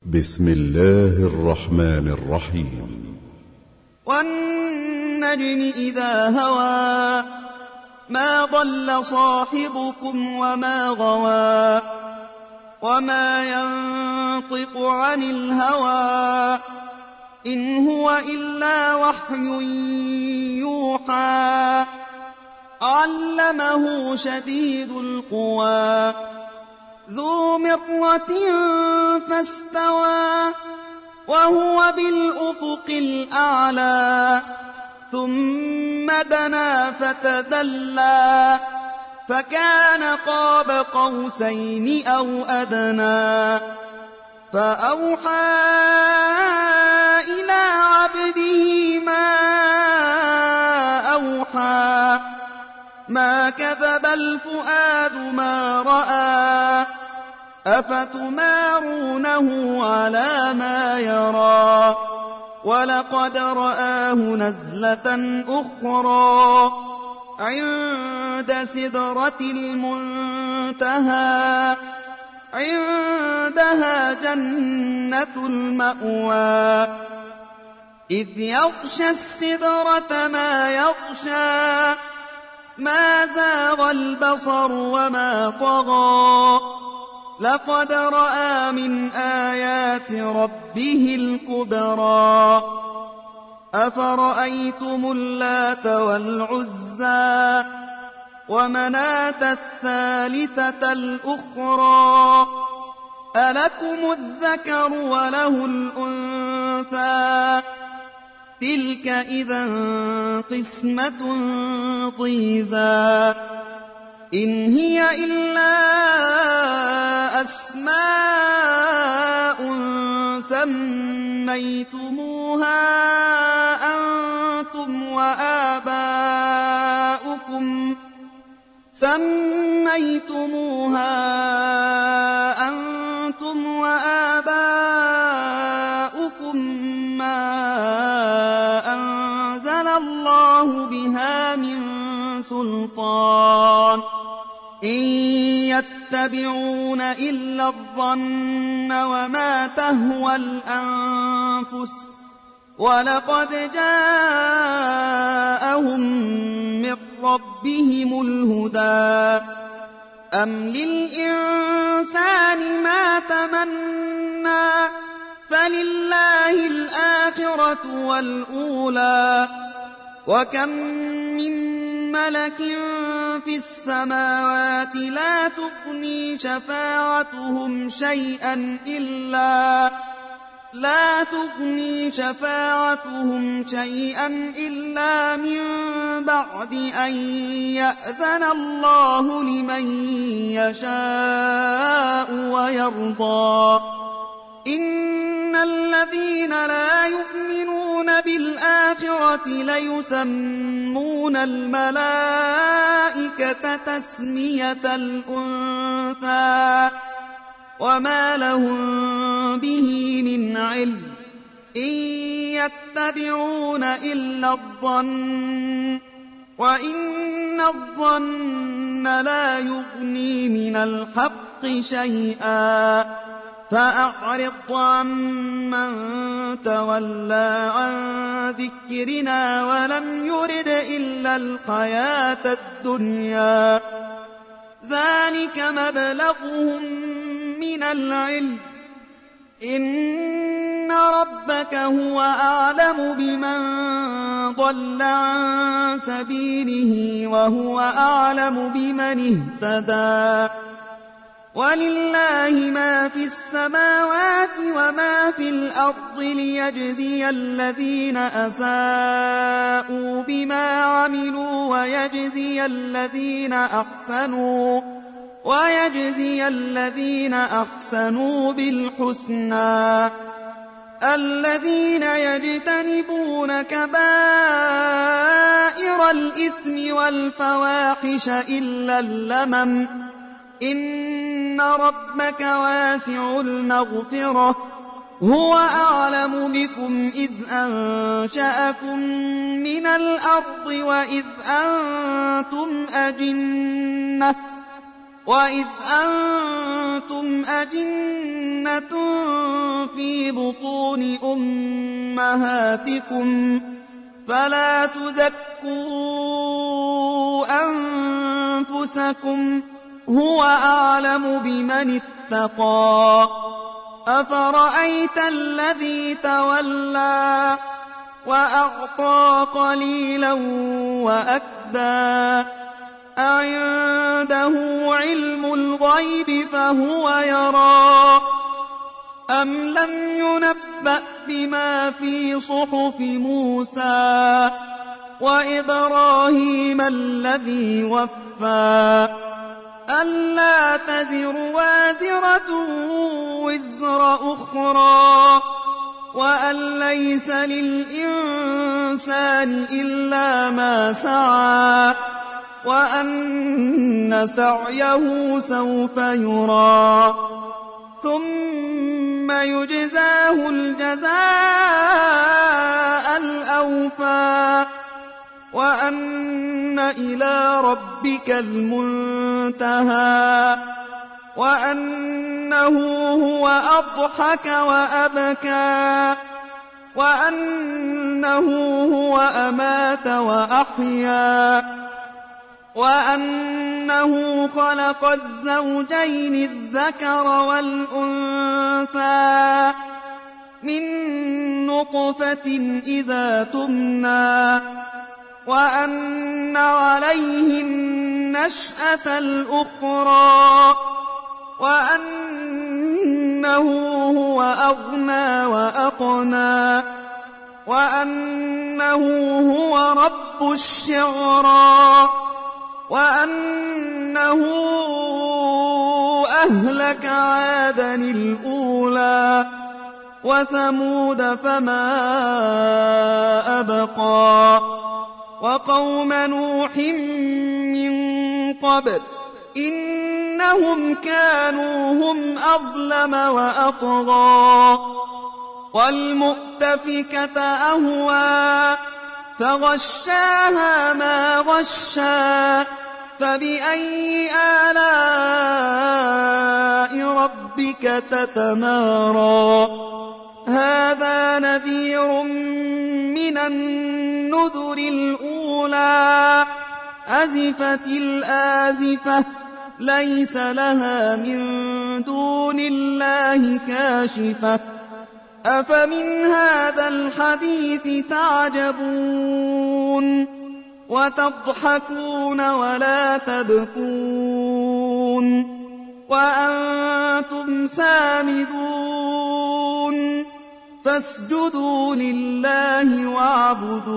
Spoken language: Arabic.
بسم الله الرحمن الرحيم. والنجم إذا هوى ما ضل صاحبكم وما غوى وما ينطق عن الهوى إن هو إلا وحي يوحى علمه شديد القوى ذو مرة فاستوى وهو بالأفق الأعلى ثم دنا فتدلى فكان قاب قوسين أو أدنى فأوحى إلى عبده ما أوحى ما كذب الفؤاد ما رأى أفتمارونه على ما يرى ولقد رآه نزلة أخرى عند سدرة المنتهى عندها جنة المأوى إذ يغشى السدرة ما يغشى ما زاغ البصر وما طغى لقد رأى من آيات ربه الكبرى أفرأيتم اللات والعزى ومناة الثالثة الأخرى ألكم الذكر وله الأنثى تلك إذا قسمة ضيزى إن هي إلا أسماء سميتموها أنتم وآباؤكم ما أنزل الله بها من سلطان إن يتبعون إلا الظن وما تهوى الأنفس ولقد جاءهم من ربهم الهدى أم للإنسان ما تمنى فلله الآخرة والأولى وكم من ملك في السماوات لا تغني شفاعتهم شيئا إلا من بعد أن يأذن الله لمن يشاء ويرضى إن الذين لا يؤمنون بالآخرة ليسمون الملائكة تسمية الأنثى وما لهم به من علم إن يتبعون إلا الظن وإن الظن لا يغني من الحق شيئا فأعرض عمن تولى عن ذكرنا ولم يرد إلا الحياة الدنيا ذلك مبلغهم من العلم إن ربك هو أعلم بمن ضل عن سبيله وهو أعلم بمن اهتدى ولله ما في السماوات وما في الأرض ليجزي الذين أساءوا بما عملوا ويجزي الذين أحسنوا بالحسنى الذين يجتنبون كبائر الإثم والفواحش إلا اللمم إن ربك واسع المغفرة هو أعلم بكم إذ أنشأكم من الأرض وإذ أنتم أجنة في أمهاتكم فلا تزكوا أنفسكم هو أعلم بمن اتقى أفرأيت الذي تولى وأعطى قليلا وأكدى أعنده علم الغيب فهو يرى أم لم ينبأ بما في صحف موسى وإبراهيم الذي وفى ألا تزر وازرة وزر أخرى وأن ليس للإنسان إلا ما سعى وأن سعيه سوف يرى ثم يجزاه الجزاء الأوفى وأن إلى ربك المنتهى وأنه هو أضحك وأبكى وأنه هو أمات وأحيا وأنه خلق الزوجين الذكر والأنثى من نطفة إذا تمنى وأن عليه النشأة الأخرى وأنه هو أغنى وأقنى وأنه هو رب الشعرى وأنه أهلك عادا الأولى وثمود فما أبقى وقوم نوح من قبل إنهم كانوا هم أظلم وأطغى والمؤتفكة أهوى فغشاها ما غشى فبأي آلاء ربك تتمارى هذا نذير من النذر الأولى أزفت الآزفة ليس لها من دون الله كاشفة أفمن هذا الحديث تعجبون وتضحكون ولا تبكون وأنتم سامدون فاسجدوا لله واعبدوا